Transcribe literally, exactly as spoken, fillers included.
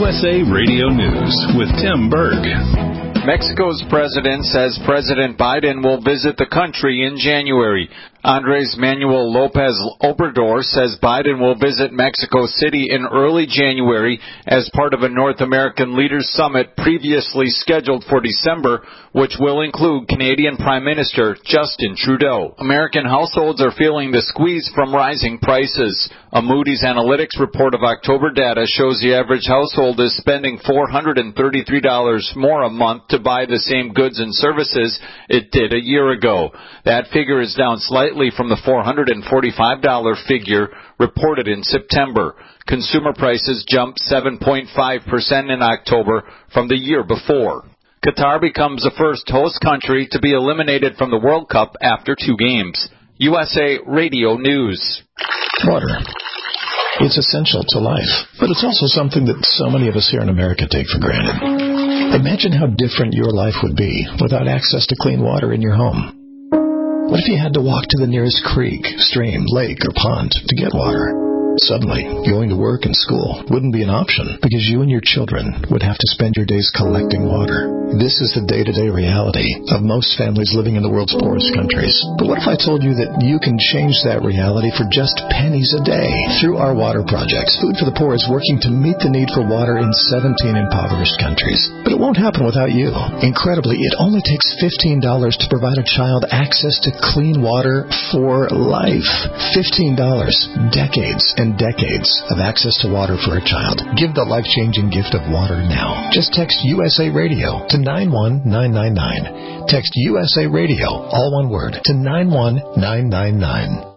S A Radio News with Tim Berg. Mexico's president says President Biden will visit the country in January. Andres Manuel Lopez Obrador says Biden will visit Mexico City in early January as part of a North American Leaders Summit previously scheduled for December, which will include Canadian Prime Minister Justin Trudeau. American households are feeling the squeeze from rising prices. A Moody's Analytics report of October data shows the average household is spending four hundred thirty-three dollars more a month to buy the same goods and services it did a year ago. That figure is down slightly from the four hundred forty-five dollars figure reported in September. Consumer prices jumped seven point five percent in October from the year before. Qatar becomes the first host country to be eliminated from the World Cup after two games. U S A Radio News. Water. It's essential to life, but it's also something that so many of us here in America take for granted. Imagine how different your life would be without access to clean water in your home. What if you had to walk to the nearest creek, stream, lake, or pond to get water? Suddenly, going to work and school wouldn't be an option because you and your children would have to spend your days collecting water. This is the day-to-day reality of most families living in the world's poorest countries. But what if I told you that you can change that reality for just pennies a day? Through our water project, Food for the Poor is working to meet the need for water in seventeen impoverished countries. But it won't happen without you. Incredibly, it only takes fifteen dollars to provide a child access to clean water for life. fifteen dollars. Decades and decades of access to water for a child. Give the life-changing gift of water now. Just text U S A Radio to nine one nine nine nine. Text U S A Radio, all one word, to nine one nine nine nine.